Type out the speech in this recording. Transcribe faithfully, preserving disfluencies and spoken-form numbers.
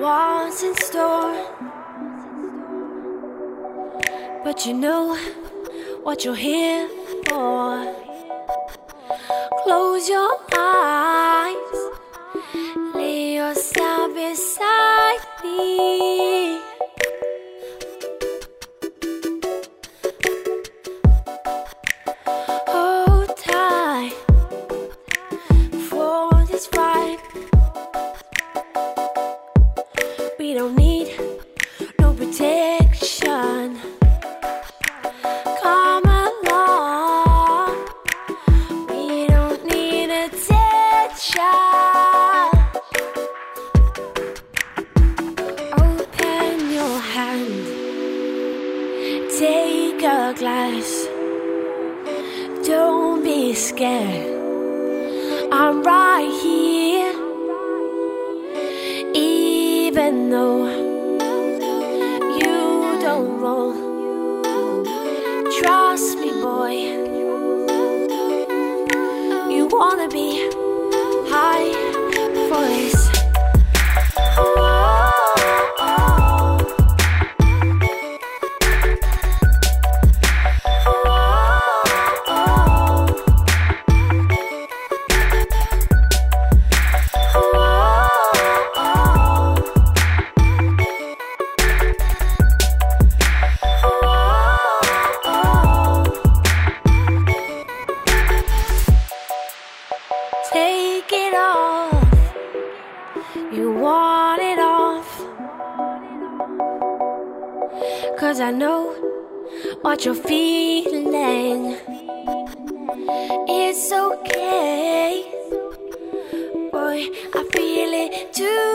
what's in store, but you know what you're here for. Close your eyes, lay yourself beside me. Hold tight for this fight. We don't need no protection. Come along, we don't need attention. Open your hand, take a glass. Don't be scared, I'm right here. Even though you don't roll, trust me, boy. You wanna be high for this. Take it off, you want it off, 'cause I know what you're feeling. It's okay, boy, I feel it too.